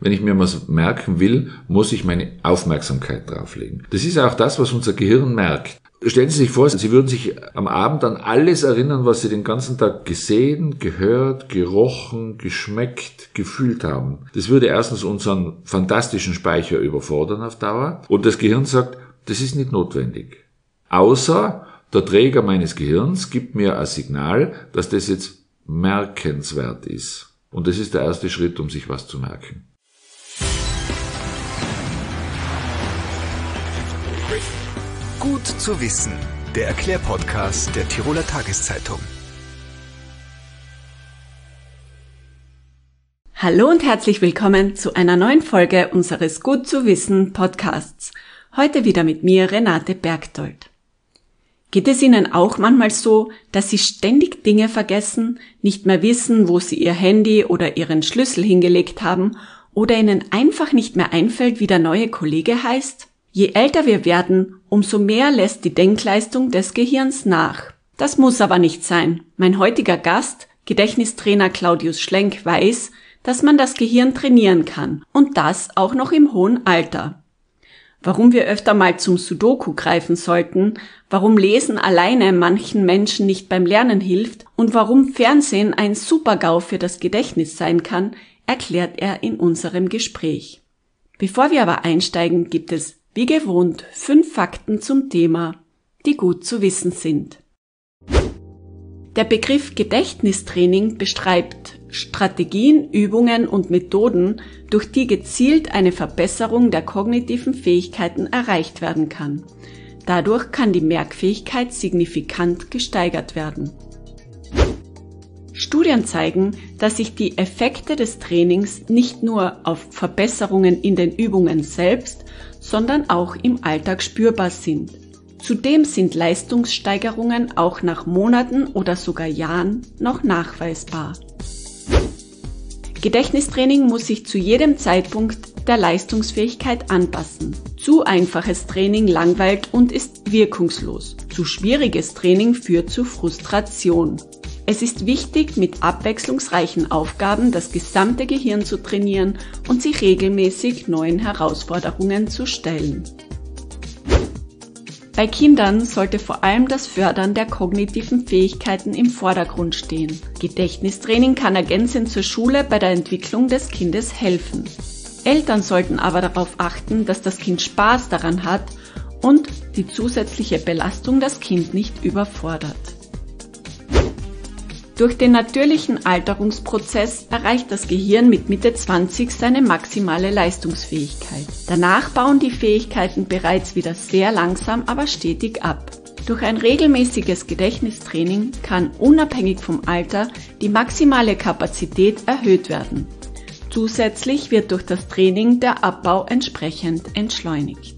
wenn ich mir was merken will, muss ich meine Aufmerksamkeit drauflegen. Das ist auch das, was unser Gehirn merkt. Stellen Sie sich vor, Sie würden sich am Abend an alles erinnern, was Sie den ganzen Tag gesehen, gehört, gerochen, geschmeckt, gefühlt haben. Das würde erstens unseren fantastischen Speicher überfordern auf Dauer. Und das Gehirn sagt, das ist nicht notwendig. Außer der Träger meines Gehirns gibt mir ein Signal, dass das jetzt merkenswert ist. Und das ist der erste Schritt, um sich was zu merken. Gut zu wissen, der Erklärpodcast der Tiroler Tageszeitung. Hallo und herzlich willkommen zu einer neuen Folge unseres Gut zu wissen Podcasts. Heute wieder mit mir, Renate Bergdold. Geht es Ihnen auch manchmal so, dass Sie ständig Dinge vergessen, nicht mehr wissen, wo Sie Ihr Handy oder Ihren Schlüssel hingelegt haben oder Ihnen einfach nicht mehr einfällt, wie der neue Kollege heißt? Je älter wir werden, umso mehr lässt die Denkleistung des Gehirns nach. Das muss aber nicht sein. Mein heutiger Gast, Gedächtnistrainer Claudius Schlenk, weiß, dass man das Gehirn trainieren kann und das auch noch im hohen Alter. Warum wir öfter mal zum Sudoku greifen sollten, warum Lesen alleine manchen Menschen nicht beim Lernen hilft und warum Fernsehen ein Super-GAU für das Gedächtnis sein kann, erklärt er in unserem Gespräch. Bevor wir aber einsteigen, gibt es wie gewohnt 5 Fakten zum Thema, die gut zu wissen sind. Der Begriff Gedächtnistraining beschreibt Strategien, Übungen und Methoden, durch die gezielt eine Verbesserung der kognitiven Fähigkeiten erreicht werden kann. Dadurch kann die Merkfähigkeit signifikant gesteigert werden. Studien zeigen, dass sich die Effekte des Trainings nicht nur auf Verbesserungen in den Übungen selbst, sondern auch im Alltag spürbar sind. Zudem sind Leistungssteigerungen auch nach Monaten oder sogar Jahren noch nachweisbar. Gedächtnistraining muss sich zu jedem Zeitpunkt der Leistungsfähigkeit anpassen. Zu einfaches Training langweilt und ist wirkungslos. Zu schwieriges Training führt zu Frustration. Es ist wichtig, mit abwechslungsreichen Aufgaben das gesamte Gehirn zu trainieren und sich regelmäßig neuen Herausforderungen zu stellen. Bei Kindern sollte vor allem das Fördern der kognitiven Fähigkeiten im Vordergrund stehen. Gedächtnistraining kann ergänzend zur Schule bei der Entwicklung des Kindes helfen. Eltern sollten aber darauf achten, dass das Kind Spaß daran hat und die zusätzliche Belastung das Kind nicht überfordert. Durch den natürlichen Alterungsprozess erreicht das Gehirn mit Mitte 20 seine maximale Leistungsfähigkeit. Danach bauen die Fähigkeiten bereits wieder sehr langsam, aber stetig ab. Durch ein regelmäßiges Gedächtnistraining kann unabhängig vom Alter die maximale Kapazität erhöht werden. Zusätzlich wird durch das Training der Abbau entsprechend entschleunigt.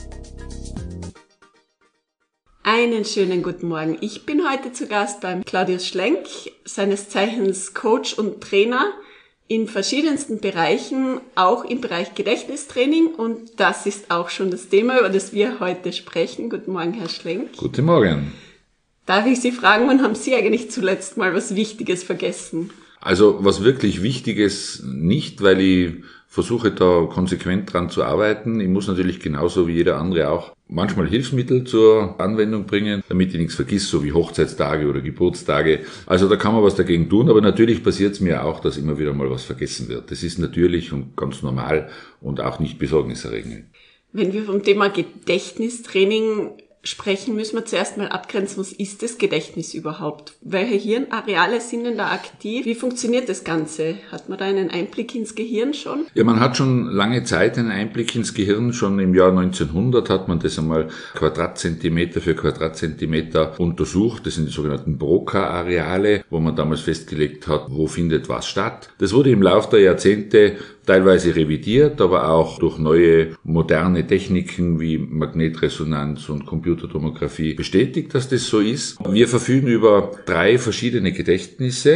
Einen schönen guten Morgen. Ich bin heute zu Gast beim Claudius Schlenk, seines Zeichens Coach und Trainer in verschiedensten Bereichen, auch im Bereich Gedächtnistraining, und das ist auch schon das Thema, über das wir heute sprechen. Guten Morgen, Herr Schlenk. Guten Morgen. Darf ich Sie fragen, wann haben Sie eigentlich zuletzt mal was Wichtiges vergessen? Also was wirklich Wichtiges nicht, weil ich versuche da konsequent dran zu arbeiten. Ich muss natürlich genauso wie jeder andere auch manchmal Hilfsmittel zur Anwendung bringen, damit ich nichts vergiss, so wie Hochzeitstage oder Geburtstage. Also da kann man was dagegen tun, aber natürlich passiert es mir auch, dass immer wieder mal was vergessen wird. Das ist natürlich und ganz normal und auch nicht besorgniserregend. Wenn wir vom Thema Gedächtnistraining sprechen, müssen wir zuerst mal abgrenzen, was ist das Gedächtnis überhaupt? Welche Hirnareale sind denn da aktiv? Wie funktioniert das Ganze? Hat man da einen Einblick ins Gehirn schon? Ja, man hat schon lange Zeit einen Einblick ins Gehirn. Schon im Jahr 1900 hat man das einmal Quadratzentimeter für Quadratzentimeter untersucht. Das sind die sogenannten Broca-Areale, wo man damals festgelegt hat, wo findet was statt. Das wurde im Laufe der Jahrzehnte teilweise revidiert, aber auch durch neue moderne Techniken wie Magnetresonanz und Computertomographie bestätigt, dass das so ist. Wir verfügen über 3 verschiedene Gedächtnisse.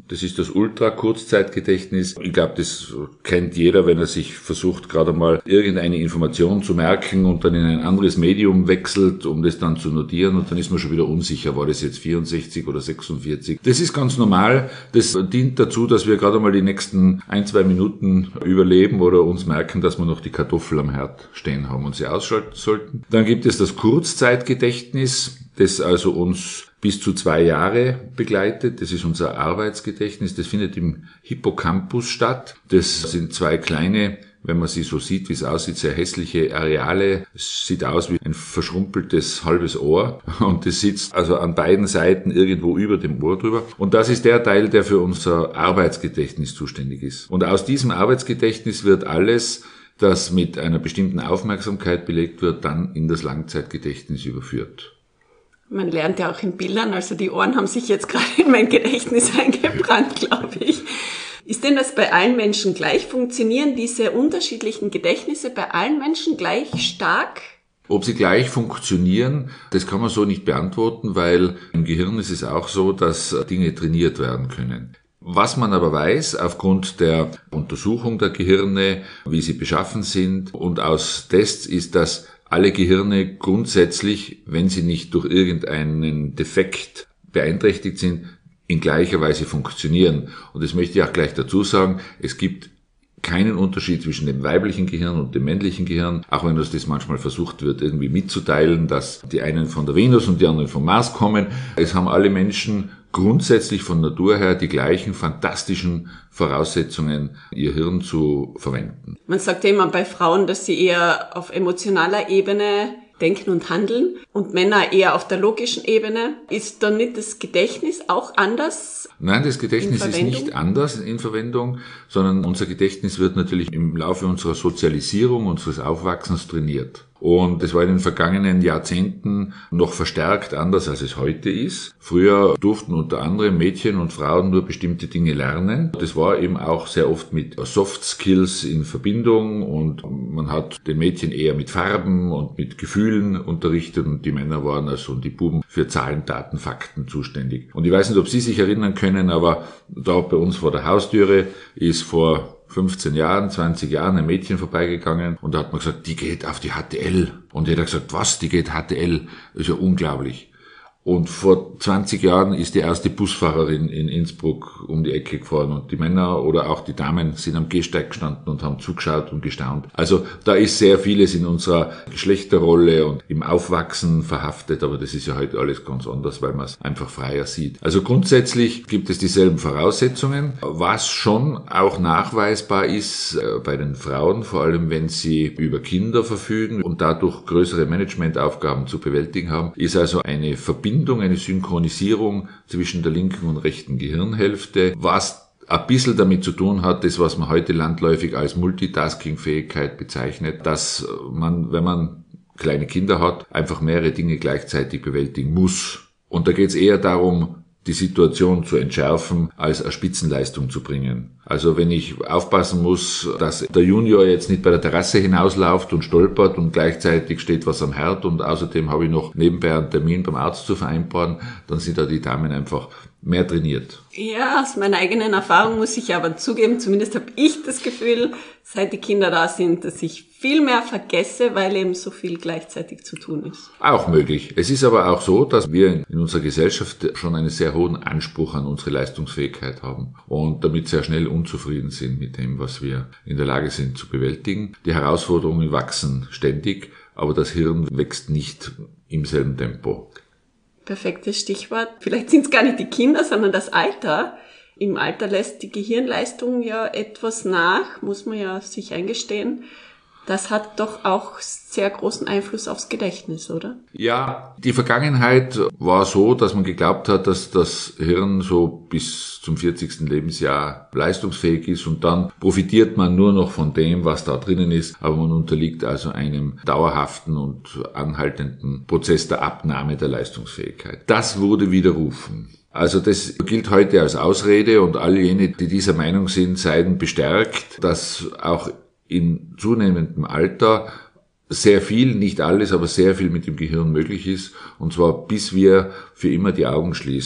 Das ist das Ultra-Kurzzeitgedächtnis. Ich glaube, das kennt jeder, wenn er sich versucht, gerade mal irgendeine Information zu merken und dann in ein anderes Medium wechselt, um das dann zu notieren, und dann ist man schon wieder unsicher, war das jetzt 64 oder 46. Das ist ganz normal. Das dient dazu, dass wir gerade mal die nächsten 1-2 Minuten überleben oder uns merken, dass wir noch die Kartoffel am Herd stehen haben und sie ausschalten sollten. Dann gibt es das Kurzzeitgedächtnis, das also uns bis zu 2 Jahre begleitet. Das ist unser Arbeitsgedächtnis. Das findet im Hippocampus statt. Das sind 2 kleine, wenn man sie so sieht, wie es aussieht, sehr hässliche Areale. Es sieht aus wie ein verschrumpeltes halbes Ohr. Und das sitzt also an beiden Seiten irgendwo über dem Ohr drüber. Und das ist der Teil, der für unser Arbeitsgedächtnis zuständig ist. Und aus diesem Arbeitsgedächtnis wird alles, das mit einer bestimmten Aufmerksamkeit belegt wird, dann in das Langzeitgedächtnis überführt. Man lernt ja auch in Bildern, also die Ohren haben sich jetzt gerade in mein Gedächtnis eingebrannt, glaube ich. Ist denn das bei allen Menschen gleich? Funktionieren diese unterschiedlichen Gedächtnisse bei allen Menschen gleich stark? Ob sie gleich funktionieren, das kann man so nicht beantworten, weil im Gehirn ist es auch so, dass Dinge trainiert werden können. Was man aber weiß, aufgrund der Untersuchung der Gehirne, wie sie beschaffen sind und aus Tests, ist, dass alle Gehirne grundsätzlich, wenn sie nicht durch irgendeinen Defekt beeinträchtigt sind, in gleicher Weise funktionieren. Und das möchte ich auch gleich dazu sagen, es gibt keinen Unterschied zwischen dem weiblichen Gehirn und dem männlichen Gehirn, auch wenn uns das manchmal versucht wird, irgendwie mitzuteilen, dass die einen von der Venus und die anderen vom Mars kommen. Es haben alle Menschen grundsätzlich von Natur her die gleichen fantastischen Voraussetzungen, ihr Hirn zu verwenden. Man sagt ja immer bei Frauen, dass sie eher auf emotionaler Ebene denken und handeln und Männer eher auf der logischen Ebene. Ist dann nicht das Gedächtnis auch anders? Nein, das Gedächtnis ist nicht anders in Verwendung, sondern unser Gedächtnis wird natürlich im Laufe unserer Sozialisierung, unseres Aufwachsens trainiert. Und das war in den vergangenen Jahrzehnten noch verstärkt anders, als es heute ist. Früher durften unter anderem Mädchen und Frauen nur bestimmte Dinge lernen. Das war eben auch sehr oft mit Soft Skills in Verbindung und man hat den Mädchen eher mit Farben und mit Gefühlen unterrichtet und die Männer waren also und die Buben für Zahlen, Daten, Fakten zuständig. Und ich weiß nicht, ob Sie sich erinnern können, aber da bei uns vor der Haustüre ist vor 15 Jahren, 20 Jahren ein Mädchen vorbeigegangen und da hat man gesagt, die geht auf die HTL. Und jeder hat gesagt, was, die geht HTL? Das ist ja unglaublich. Und vor 20 Jahren ist die erste Busfahrerin in Innsbruck um die Ecke gefahren und die Männer oder auch die Damen sind am Gehsteig gestanden und haben zugeschaut und gestaunt. Also da ist sehr vieles in unserer Geschlechterrolle und im Aufwachsen verhaftet, aber das ist ja heute alles ganz anders, weil man es einfach freier sieht. Also grundsätzlich gibt es dieselben Voraussetzungen, was schon auch nachweisbar ist bei den Frauen, vor allem wenn sie über Kinder verfügen und dadurch größere Managementaufgaben zu bewältigen haben, ist also eine Verbindung, eine Synchronisierung zwischen der linken und rechten Gehirnhälfte, was ein bisschen damit zu tun hat, das, was man heute landläufig als Multitasking-Fähigkeit bezeichnet, dass man, wenn man kleine Kinder hat, einfach mehrere Dinge gleichzeitig bewältigen muss. Und da geht es eher darum, die Situation zu entschärfen, als eine Spitzenleistung zu bringen. Also wenn ich aufpassen muss, dass der Junior jetzt nicht bei der Terrasse hinausläuft und stolpert und gleichzeitig steht was am Herd und außerdem habe ich noch nebenbei einen Termin beim Arzt zu vereinbaren, dann sind da die Damen einfach mehr trainiert. Ja, aus meiner eigenen Erfahrung muss ich aber zugeben, zumindest habe ich das Gefühl, seit die Kinder da sind, dass ich viel mehr vergesse, weil eben so viel gleichzeitig zu tun ist. Auch möglich. Es ist aber auch so, dass wir in unserer Gesellschaft schon einen sehr hohen Anspruch an unsere Leistungsfähigkeit haben und damit sehr schnell unzufrieden sind mit dem, was wir in der Lage sind zu bewältigen. Die Herausforderungen wachsen ständig, aber das Hirn wächst nicht im selben Tempo. Perfektes Stichwort. Vielleicht sind es gar nicht die Kinder, sondern das Alter. Im Alter lässt die Gehirnleistung ja etwas nach, muss man ja sich eingestehen. Das hat doch auch sehr großen Einfluss aufs Gedächtnis, oder? Ja, die Vergangenheit war so, dass man geglaubt hat, dass das Hirn so bis zum 40. Lebensjahr leistungsfähig ist und dann profitiert man nur noch von dem, was da drinnen ist, aber man unterliegt also einem dauerhaften und anhaltenden Prozess der Abnahme der Leistungsfähigkeit. Das wurde widerrufen. Also das gilt heute als Ausrede und all jene, die dieser Meinung sind, seien bestärkt, dass auch in zunehmendem Alter sehr viel, nicht alles, aber sehr viel mit dem Gehirn möglich ist, und zwar bis wir für immer die Augen schließen.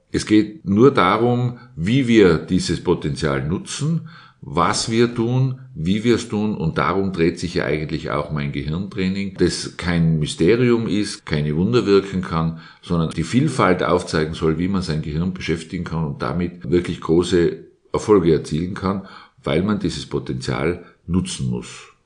Es geht nur darum, wie wir dieses Potenzial nutzen, was wir tun, wie wir es tun, und darum dreht sich ja eigentlich auch mein Gehirntraining, das kein Mysterium ist, keine Wunder wirken kann, sondern die Vielfalt aufzeigen soll, wie man sein Gehirn beschäftigen kann und damit wirklich große Erfolge erzielen kann, weil man dieses Potenzial nutzen muss.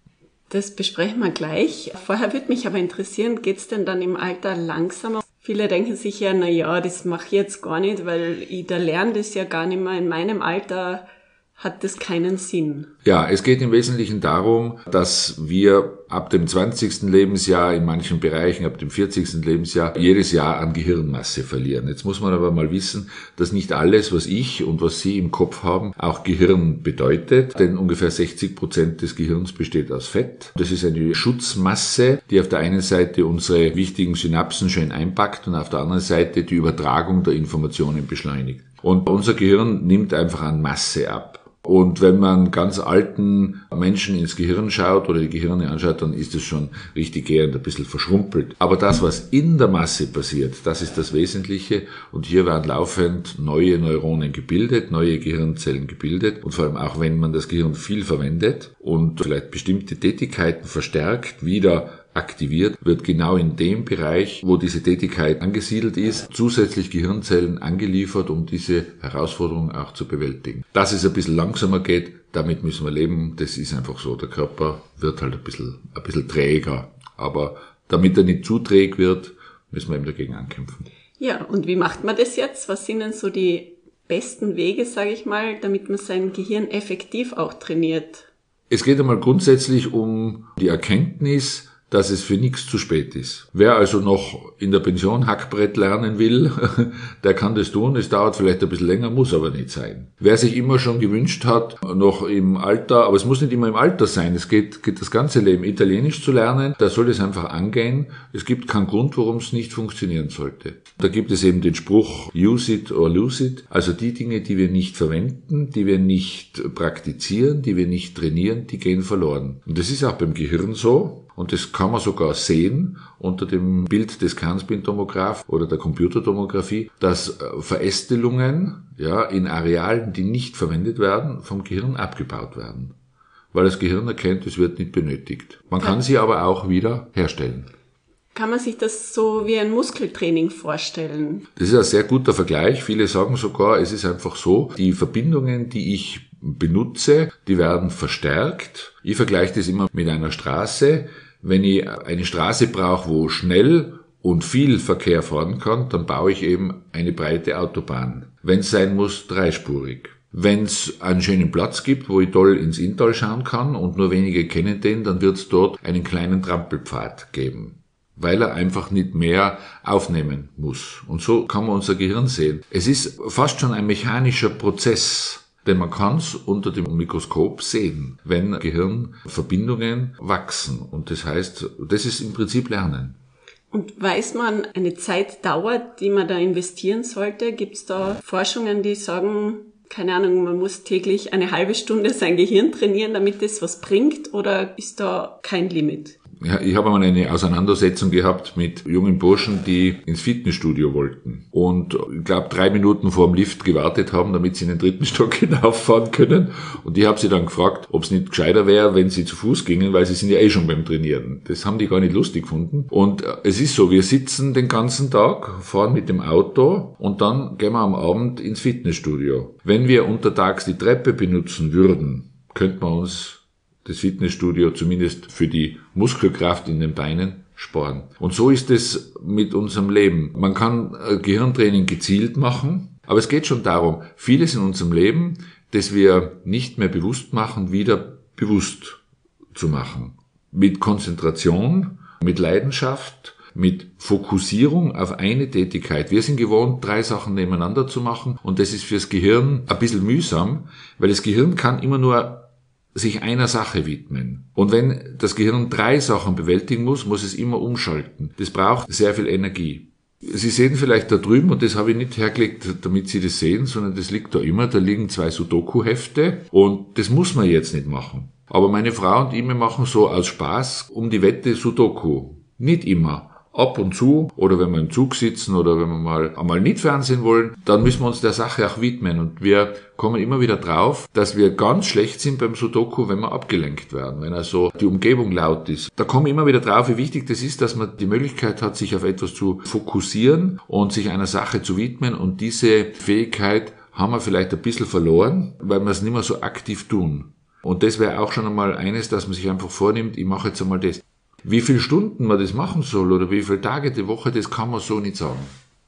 Das besprechen wir gleich. Vorher würde mich aber interessieren, geht's denn dann im Alter langsamer? Viele denken sich ja, das mache ich jetzt gar nicht, weil ich da lerne das ja gar nicht mehr. In meinem Alter hat das keinen Sinn. Ja, es geht im Wesentlichen darum, dass wir ab dem 20. Lebensjahr, in manchen Bereichen ab dem 40. Lebensjahr, jedes Jahr an Gehirnmasse verlieren. Jetzt muss man aber mal wissen, dass nicht alles, was ich und was Sie im Kopf haben, auch Gehirn bedeutet, denn ungefähr 60% des Gehirns besteht aus Fett. Das ist eine Schutzmasse, die auf der einen Seite unsere wichtigen Synapsen schön einpackt und auf der anderen Seite die Übertragung der Informationen beschleunigt. Und unser Gehirn nimmt einfach an Masse ab. Und wenn man ganz alten Menschen ins Gehirn schaut oder die Gehirne anschaut, dann ist es schon richtig gehend ein bisschen verschrumpelt. Aber das, was in der Masse passiert, das ist das Wesentliche. Und hier werden laufend neue Neuronen gebildet, neue Gehirnzellen gebildet. Und vor allem auch, wenn man das Gehirn viel verwendet und vielleicht bestimmte Tätigkeiten verstärkt wieder aktiviert, wird genau in dem Bereich, wo diese Tätigkeit angesiedelt ist, zusätzlich Gehirnzellen angeliefert, um diese Herausforderung auch zu bewältigen. Dass es ein bisschen langsamer geht, damit müssen wir leben, das ist einfach so. Der Körper wird halt ein bisschen träger, aber damit er nicht zu träg wird, müssen wir eben dagegen ankämpfen. Ja, und wie macht man das jetzt? Was sind denn so die besten Wege, sage ich mal, damit man sein Gehirn effektiv auch trainiert? Es geht einmal grundsätzlich um die Erkenntnis, dass es für nichts zu spät ist. Wer also noch in der Pension Hackbrett lernen will, der kann das tun. Es dauert vielleicht ein bisschen länger, muss aber nicht sein. Wer sich immer schon gewünscht hat, noch im Alter, aber es muss nicht immer im Alter sein, es geht das ganze Leben, Italienisch zu lernen, da soll es einfach angehen. Es gibt keinen Grund, warum es nicht funktionieren sollte. Da gibt es eben den Spruch, use it or lose it, also die Dinge, die wir nicht verwenden, die wir nicht praktizieren, die wir nicht trainieren, die gehen verloren. Und das ist auch beim Gehirn so. Und das kann man sogar sehen unter dem Bild des Kernspintomographs oder der Computertomographie, dass Verästelungen in Arealen, die nicht verwendet werden, vom Gehirn abgebaut werden. Weil das Gehirn erkennt, es wird nicht benötigt. Man kann sie aber auch wieder herstellen. Kann man sich das so wie ein Muskeltraining vorstellen? Das ist ein sehr guter Vergleich. Viele sagen sogar, es ist einfach so, die Verbindungen, die ich benutze, die werden verstärkt. Ich vergleiche das immer mit einer Straße. Wenn ich eine Straße brauche, wo schnell und viel Verkehr fahren kann, dann baue ich eben eine breite Autobahn. Wenn es sein muss, dreispurig. Wenn es einen schönen Platz gibt, wo ich toll ins Inntal schauen kann und nur wenige kennen den, dann wird es dort einen kleinen Trampelpfad geben, weil er einfach nicht mehr aufnehmen muss. Und so kann man unser Gehirn sehen. Es ist fast schon ein mechanischer Prozess, denn man kann es unter dem Mikroskop sehen, wenn Gehirnverbindungen wachsen. Und das heißt, das ist im Prinzip Lernen. Und weiß man eine Zeitdauer, die man da investieren sollte? Gibt es da Forschungen, die sagen, keine Ahnung, man muss täglich eine halbe Stunde sein Gehirn trainieren, damit das was bringt? Oder ist da kein Limit? Ja, ich habe einmal eine Auseinandersetzung gehabt mit jungen Burschen, die ins Fitnessstudio wollten und ich glaube 3 Minuten vor dem Lift gewartet haben, damit sie in den 3. Stock hinauffahren können. Und ich habe sie dann gefragt, ob es nicht gescheiter wäre, wenn sie zu Fuß gingen, weil sie sind ja eh schon beim Trainieren. Das haben die gar nicht lustig gefunden. Und es ist so, wir sitzen den ganzen Tag, fahren mit dem Auto und dann gehen wir am Abend ins Fitnessstudio. Wenn wir untertags die Treppe benutzen würden, könnte man uns das Fitnessstudio zumindest für die Muskelkraft in den Beinen sparen. Und so ist es mit unserem Leben. Man kann Gehirntraining gezielt machen, aber es geht schon darum, vieles in unserem Leben, das wir nicht mehr bewusst machen, wieder bewusst zu machen. Mit Konzentration, mit Leidenschaft, mit Fokussierung auf eine Tätigkeit. Wir sind gewohnt, 3 Sachen nebeneinander zu machen und das ist fürs Gehirn ein bisschen mühsam, weil das Gehirn kann immer nur sich einer Sache widmen. Und wenn das Gehirn 3 Sachen bewältigen muss, muss es immer umschalten. Das braucht sehr viel Energie. Sie sehen vielleicht da drüben, und das habe ich nicht hergelegt, damit Sie das sehen, sondern das liegt da immer, da liegen 2 Sudoku-Hefte und das muss man jetzt nicht machen. Aber meine Frau und ich, wir machen so aus Spaß um die Wette Sudoku. Nicht immer. ab und zu oder wenn wir im Zug sitzen oder wenn wir mal nicht Fernsehen wollen, dann müssen wir uns der Sache auch widmen. Und wir kommen immer wieder drauf, dass wir ganz schlecht sind beim Sudoku, wenn wir abgelenkt werden, wenn also die Umgebung laut ist. Da kommen wir immer wieder drauf, wie wichtig das ist, dass man die Möglichkeit hat, sich auf etwas zu fokussieren und sich einer Sache zu widmen. Und diese Fähigkeit haben wir vielleicht ein bisschen verloren, weil wir es nicht mehr so aktiv tun. Und das wäre auch schon einmal eines, dass man sich einfach vornimmt, ich mache jetzt einmal das. Wie viele Stunden man das machen soll oder wie viele Tage die Woche, das kann man so nicht sagen.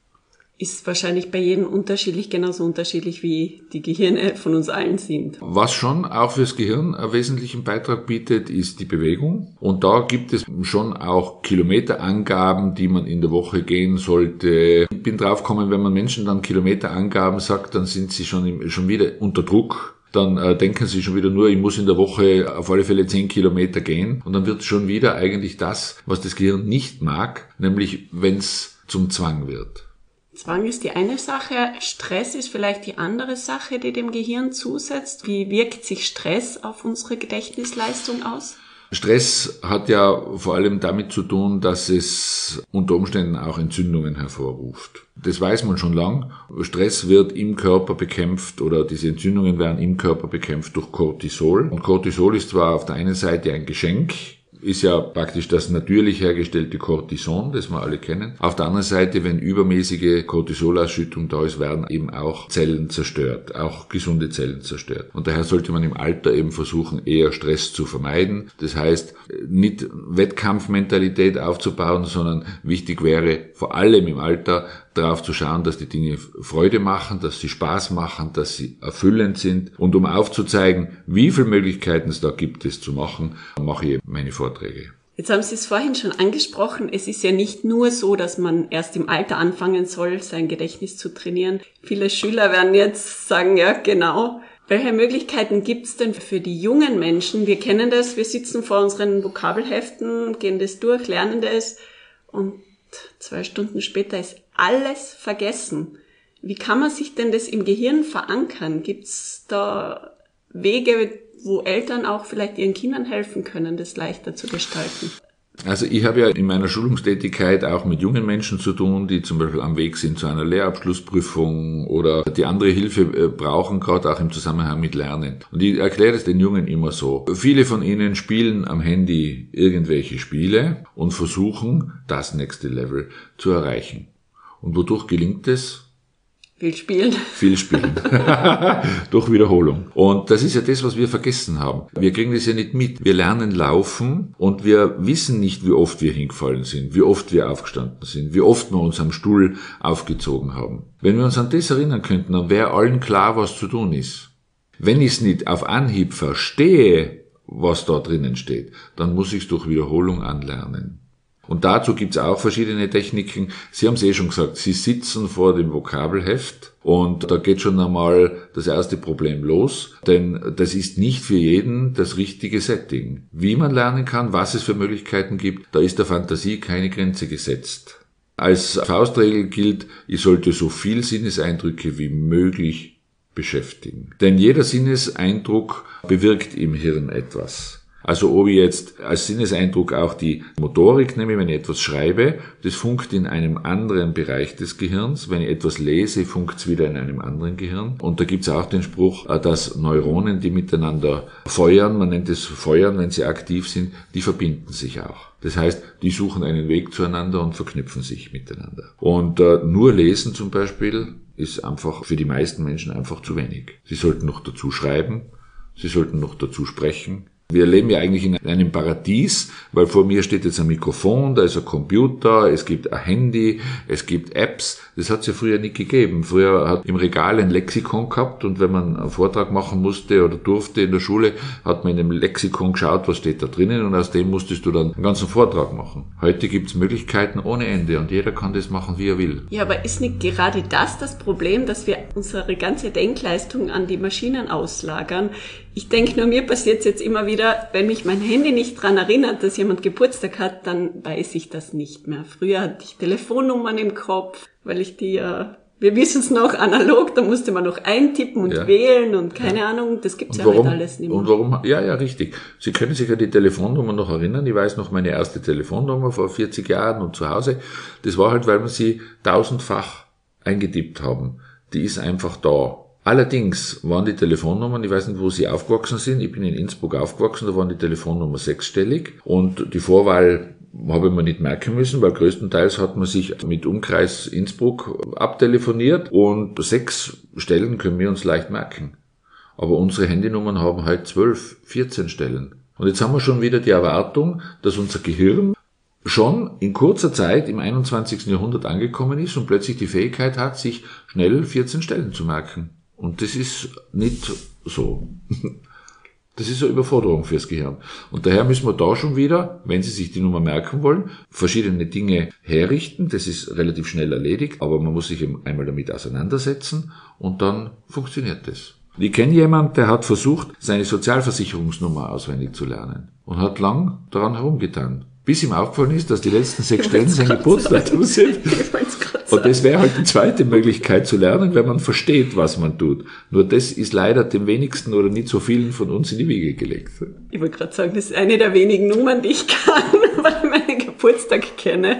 Ist wahrscheinlich bei jedem unterschiedlich, genauso unterschiedlich wie die Gehirne von uns allen sind. Was schon auch fürs Gehirn einen wesentlichen Beitrag bietet, ist die Bewegung. Und da gibt es schon auch Kilometerangaben, die man in der Woche gehen sollte. Ich bin draufgekommen, wenn man Menschen dann Kilometerangaben sagt, dann sind sie schon wieder unter Druck. Dann denken sie schon wieder nur, ich muss in der Woche auf alle Fälle 10 Kilometer gehen. Und dann wird schon wieder eigentlich das, was das Gehirn nicht mag, nämlich wenn es zum Zwang wird. Zwang ist die eine Sache, Stress ist vielleicht die andere Sache, die dem Gehirn zusetzt. Wie wirkt sich Stress auf unsere Gedächtnisleistung aus? Stress hat ja vor allem damit zu tun, dass es unter Umständen auch Entzündungen hervorruft. Das weiß man schon lang. Stress wird im Körper bekämpft oder diese Entzündungen werden im Körper bekämpft durch Cortisol. Und Cortisol ist zwar auf der einen Seite ein Geschenk, ist ja praktisch das natürlich hergestellte Cortison, das wir alle kennen. Auf der anderen Seite, wenn übermäßige Cortisolausschüttung da ist, werden eben auch Zellen zerstört, auch gesunde Zellen zerstört. Und daher sollte man im Alter eben versuchen, eher Stress zu vermeiden. Das heißt, nicht Wettkampfmentalität aufzubauen, sondern wichtig wäre vor allem im Alter darauf zu schauen, dass die Dinge Freude machen, dass sie Spaß machen, dass sie erfüllend sind. Und um aufzuzeigen, wie viele Möglichkeiten es da gibt, es zu machen, mache ich meine Vorträge. Jetzt haben Sie es vorhin schon angesprochen. Es ist ja nicht nur so, dass man erst im Alter anfangen soll, sein Gedächtnis zu trainieren. Viele Schüler werden jetzt sagen, ja genau. Welche Möglichkeiten gibt es denn für die jungen Menschen? Wir kennen das, wir sitzen vor unseren Vokabelheften, gehen das durch, lernen das und 2 Stunden später ist alles vergessen. Wie kann man sich denn das im Gehirn verankern? Gibt es da Wege, wo Eltern auch vielleicht ihren Kindern helfen können, das leichter zu gestalten? Also ich habe ja in meiner Schulungstätigkeit auch mit jungen Menschen zu tun, die zum Beispiel am Weg sind zu einer Lehrabschlussprüfung oder die andere Hilfe brauchen, gerade auch im Zusammenhang mit Lernen. Und ich erkläre es den Jungen immer so. Viele von ihnen spielen am Handy irgendwelche Spiele und versuchen, das nächste Level zu erreichen. Und wodurch gelingt es? Viel spielen. Viel spielen. Durch Wiederholung. Und das ist ja das, was wir vergessen haben. Wir kriegen das ja nicht mit. Wir lernen laufen und wir wissen nicht, wie oft wir hingefallen sind, wie oft wir aufgestanden sind, wie oft wir uns am Stuhl aufgezogen haben. Wenn wir uns an das erinnern könnten, dann wäre allen klar, was zu tun ist. Wenn ich es nicht auf Anhieb verstehe, was da drinnen steht, dann muss ich es durch Wiederholung anlernen. Und dazu gibt's auch verschiedene Techniken. Sie haben es schon gesagt, Sie sitzen vor dem Vokabelheft und da geht schon einmal das erste Problem los, denn das ist nicht für jeden das richtige Setting. Wie man lernen kann, was es für Möglichkeiten gibt, da ist der Fantasie keine Grenze gesetzt. Als Faustregel gilt, ich sollte so viel Sinneseindrücke wie möglich beschäftigen. Denn jeder Sinneseindruck bewirkt im Hirn etwas. Also ob ich jetzt als Sinneseindruck auch die Motorik nehme, wenn ich etwas schreibe, das funkt in einem anderen Bereich des Gehirns. Wenn ich etwas lese, funkt es wieder in einem anderen Gehirn. Und da gibt's auch den Spruch, dass Neuronen, die miteinander feuern, man nennt es Feuern, wenn sie aktiv sind, die verbinden sich auch. Das heißt, die suchen einen Weg zueinander und verknüpfen sich miteinander. Und nur lesen zum Beispiel ist einfach für die meisten Menschen einfach zu wenig. Sie sollten noch dazu schreiben, sie sollten noch dazu sprechen. Wir leben ja eigentlich in einem Paradies, weil vor mir steht jetzt ein Mikrofon, da ist ein Computer, es gibt ein Handy, es gibt Apps. Das hat es ja früher nicht gegeben. Früher hat im Regal ein Lexikon gehabt und wenn man einen Vortrag machen musste oder durfte in der Schule, hat man in dem Lexikon geschaut, was steht da drinnen und aus dem musstest du dann einen ganzen Vortrag machen. Heute gibt es Möglichkeiten ohne Ende und jeder kann das machen, wie er will. Ja, aber ist nicht gerade das Problem, dass wir unsere ganze Denkleistung an die Maschinen auslagern? Ich denke nur, mir passiert es jetzt immer wieder, wenn mich mein Handy nicht daran erinnert, dass jemand Geburtstag hat, dann weiß ich das nicht mehr. Früher hatte ich Telefonnummern im Kopf, weil ich die ja Wir wissen es noch analog, da musste man noch eintippen und wählen und keine Ahnung, das gibt's ja heute alles nicht mehr. Und warum? Ja, richtig. Sie können sich an die Telefonnummer noch erinnern. Ich weiß noch meine erste Telefonnummer vor 40 Jahren und zu Hause. Das war halt, weil wir sie 1000-fach eingetippt haben. Die ist einfach da. Allerdings waren die Telefonnummern, ich weiß nicht, wo Sie aufgewachsen sind, ich bin in Innsbruck aufgewachsen, da waren die Telefonnummer 6-stellig und die Vorwahl habe ich mir nicht merken müssen, weil größtenteils hat man sich mit Umkreis Innsbruck abtelefoniert und 6 Stellen können wir uns leicht merken. Aber unsere Handynummern haben halt 12, 14 Stellen. Und jetzt haben wir schon wieder die Erwartung, dass unser Gehirn schon in kurzer Zeit im 21. Jahrhundert angekommen ist und plötzlich die Fähigkeit hat, sich schnell 14 Stellen zu merken. Und das ist nicht so. Das ist eine Überforderung fürs Gehirn. Und daher müssen wir da schon wieder, wenn Sie sich die Nummer merken wollen, verschiedene Dinge herrichten. Das ist relativ schnell erledigt, aber man muss sich eben einmal damit auseinandersetzen und dann funktioniert das. Ich kenne jemanden, der hat versucht, seine Sozialversicherungsnummer auswendig zu lernen und hat lang daran herumgetan. Bis ihm aufgefallen ist, dass die letzten 6 Stellen sein Geburtsdatum sind. Und das wäre halt die zweite Möglichkeit zu lernen, wenn man versteht, was man tut. Nur das ist leider dem wenigsten oder nicht so vielen von uns in die Wiege gelegt. Ich wollte gerade sagen, das ist eine der wenigen Nummern, die ich kann, weil ich meinen Geburtstag kenne.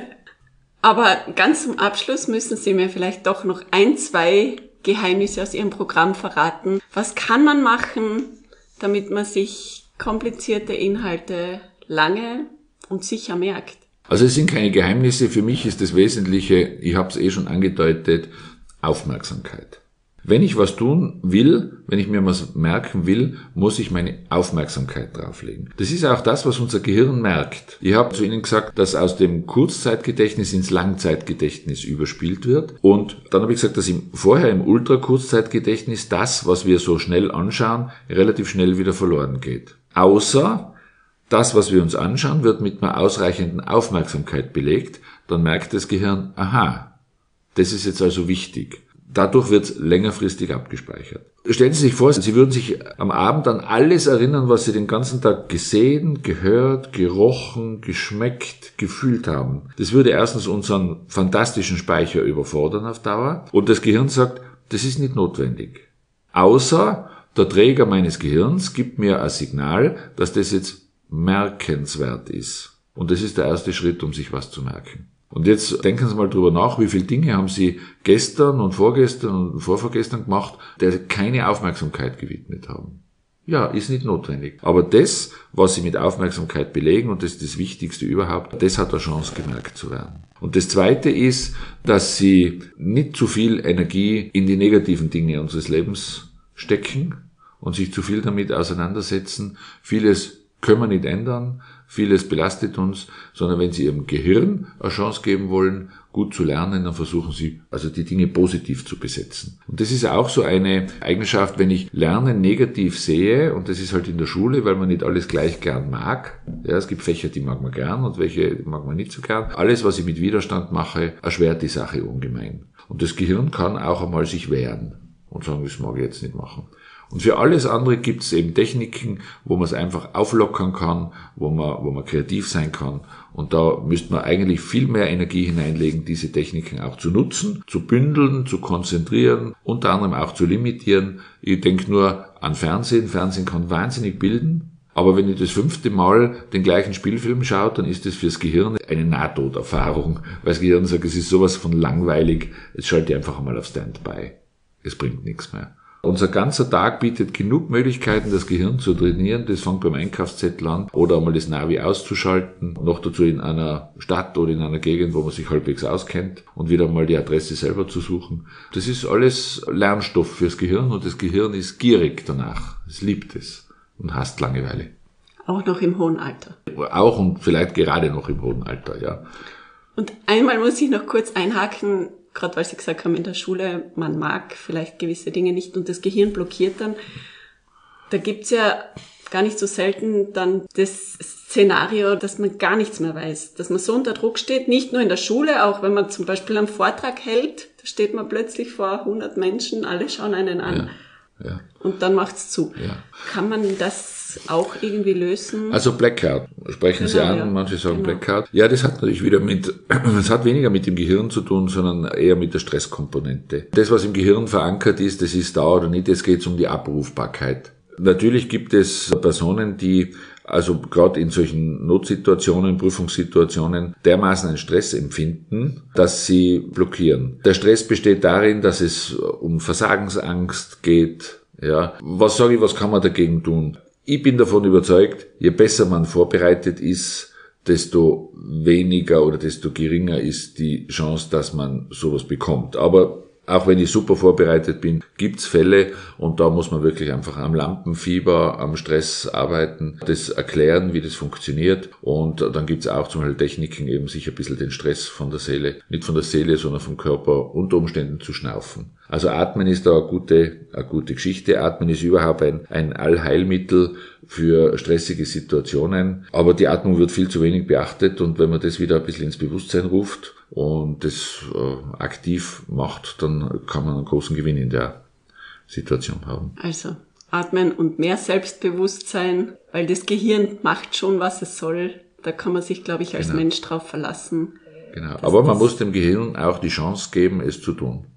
Aber ganz zum Abschluss müssen Sie mir vielleicht doch noch 1, 2 Geheimnisse aus Ihrem Programm verraten. Was kann man machen, damit man sich komplizierte Inhalte lange und sicher merkt? Also es sind keine Geheimnisse, für mich ist das Wesentliche, ich habe es schon angedeutet, Aufmerksamkeit. Wenn ich was tun will, wenn ich mir was merken will, muss ich meine Aufmerksamkeit drauflegen. Das ist auch das, was unser Gehirn merkt. Ich habe zu Ihnen gesagt, dass aus dem Kurzzeitgedächtnis ins Langzeitgedächtnis überspielt wird. Und dann habe ich gesagt, dass vorher im Ultrakurzzeitgedächtnis das, was wir so schnell anschauen, relativ schnell wieder verloren geht. Außer das, was wir uns anschauen, wird mit einer ausreichenden Aufmerksamkeit belegt. Dann merkt das Gehirn, aha, das ist jetzt also wichtig. Dadurch wird es längerfristig abgespeichert. Stellen Sie sich vor, Sie würden sich am Abend an alles erinnern, was Sie den ganzen Tag gesehen, gehört, gerochen, geschmeckt, gefühlt haben. Das würde erstens unseren fantastischen Speicher überfordern auf Dauer. Und das Gehirn sagt, das ist nicht notwendig. Außer der Träger meines Gehirns gibt mir ein Signal, dass das jetzt merkenswert ist. Und das ist der erste Schritt, um sich was zu merken. Und jetzt denken Sie mal drüber nach, wie viele Dinge haben Sie gestern und vorgestern und vorvorgestern gemacht, der keine Aufmerksamkeit gewidmet haben. Ja, ist nicht notwendig. Aber das, was Sie mit Aufmerksamkeit belegen, und das ist das Wichtigste überhaupt, das hat eine Chance, gemerkt zu werden. Und das Zweite ist, dass Sie nicht zu viel Energie in die negativen Dinge unseres Lebens stecken und sich zu viel damit auseinandersetzen. Vieles können wir nicht ändern, vieles belastet uns, sondern wenn Sie Ihrem Gehirn eine Chance geben wollen, gut zu lernen, dann versuchen Sie, also die Dinge positiv zu besetzen. Und das ist auch so eine Eigenschaft, wenn ich Lernen negativ sehe, und das ist halt in der Schule, weil man nicht alles gleich gern mag. Ja, es gibt Fächer, die mag man gern und welche mag man nicht so gern. Alles, was ich mit Widerstand mache, erschwert die Sache ungemein. Und das Gehirn kann auch einmal sich wehren und sagen, das mag ich jetzt nicht machen. Und für alles andere gibt es eben Techniken, wo man es einfach auflockern kann, wo man kreativ sein kann. Und da müsste man eigentlich viel mehr Energie hineinlegen, diese Techniken auch zu nutzen, zu bündeln, zu konzentrieren, unter anderem auch zu limitieren. Ich denke nur an Fernsehen. Fernsehen kann wahnsinnig bilden. Aber wenn ich das 5. Mal den gleichen Spielfilm schaue, dann ist das fürs Gehirn eine Nahtoderfahrung. Weil das Gehirn sagt, es ist sowas von langweilig, jetzt schalte ich einfach einmal auf Standby. Es bringt nichts mehr. Unser ganzer Tag bietet genug Möglichkeiten, das Gehirn zu trainieren. Das fängt beim Einkaufszettel an oder einmal das Navi auszuschalten. Noch dazu in einer Stadt oder in einer Gegend, wo man sich halbwegs auskennt und wieder mal die Adresse selber zu suchen. Das ist alles Lernstoff fürs Gehirn und das Gehirn ist gierig danach. Es liebt es und hasst Langeweile. Auch noch im hohen Alter. Auch und vielleicht gerade noch im hohen Alter, ja. Und einmal muss ich noch kurz einhaken, gerade weil Sie gesagt haben, in der Schule, man mag vielleicht gewisse Dinge nicht und das Gehirn blockiert dann. Da gibt's ja gar nicht so selten dann das Szenario, dass man gar nichts mehr weiß. Dass man so unter Druck steht, nicht nur in der Schule, auch wenn man zum Beispiel einen Vortrag hält, da steht man plötzlich vor 100 Menschen, alle schauen einen an. Ja. Und dann macht's zu. Ja. Kann man das das auch irgendwie lösen? Also Blackout, sprechen Sie an, manche sagen Blackout. Ja, das hat natürlich es hat weniger mit dem Gehirn zu tun, sondern eher mit der Stresskomponente. Das, was im Gehirn verankert ist, das ist da oder nicht, es geht um die Abrufbarkeit. Natürlich gibt es Personen, die also gerade in solchen Notsituationen, Prüfungssituationen dermaßen einen Stress empfinden, dass sie blockieren. Der Stress besteht darin, dass es um Versagensangst geht. Ja, was sage ich, was kann man dagegen tun? Ich bin davon überzeugt, je besser man vorbereitet ist, desto weniger oder desto geringer ist die Chance, dass man sowas bekommt. Aber auch wenn ich super vorbereitet bin, gibt's Fälle und da muss man wirklich einfach am Lampenfieber, am Stress arbeiten, das erklären, wie das funktioniert und dann gibt's auch zum Beispiel Techniken, eben sich ein bisschen den Stress von der Seele, nicht von der Seele, sondern vom Körper unter Umständen zu schnaufen. Also Atmen ist da eine gute Geschichte. Atmen ist überhaupt ein Allheilmittel für stressige Situationen. Aber die Atmung wird viel zu wenig beachtet und wenn man das wieder ein bisschen ins Bewusstsein ruft und das aktiv macht, dann kann man einen großen Gewinn in der Situation haben. Also atmen und mehr Selbstbewusstsein, weil das Gehirn macht schon, was es soll. Da kann man sich, glaube ich, als Mensch drauf verlassen. Genau. Aber man muss dem Gehirn auch die Chance geben, es zu tun.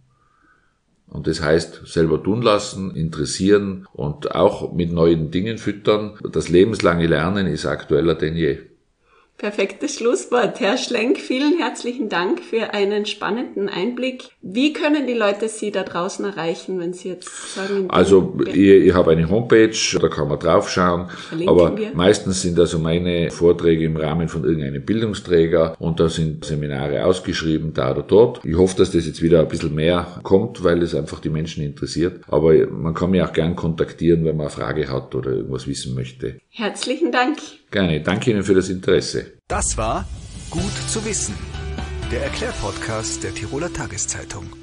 Und das heißt, selber tun lassen, interessieren und auch mit neuen Dingen füttern. Das lebenslange Lernen ist aktueller denn je. Perfektes Schlusswort. Herr Schlenk, vielen herzlichen Dank für einen spannenden Einblick. Wie können die Leute Sie da draußen erreichen, wenn Sie jetzt sagen... Also ich habe eine Homepage, da kann man draufschauen, aber meistens sind also meine Vorträge im Rahmen von irgendeinem Bildungsträger und da sind Seminare ausgeschrieben, da oder dort. Ich hoffe, dass das jetzt wieder ein bisschen mehr kommt, weil es einfach die Menschen interessiert, aber man kann mich auch gern kontaktieren, wenn man eine Frage hat oder irgendwas wissen möchte. Herzlichen Dank. Gerne, danke Ihnen für das Interesse. Das war Gut zu wissen, der Erklärpodcast der Tiroler Tageszeitung.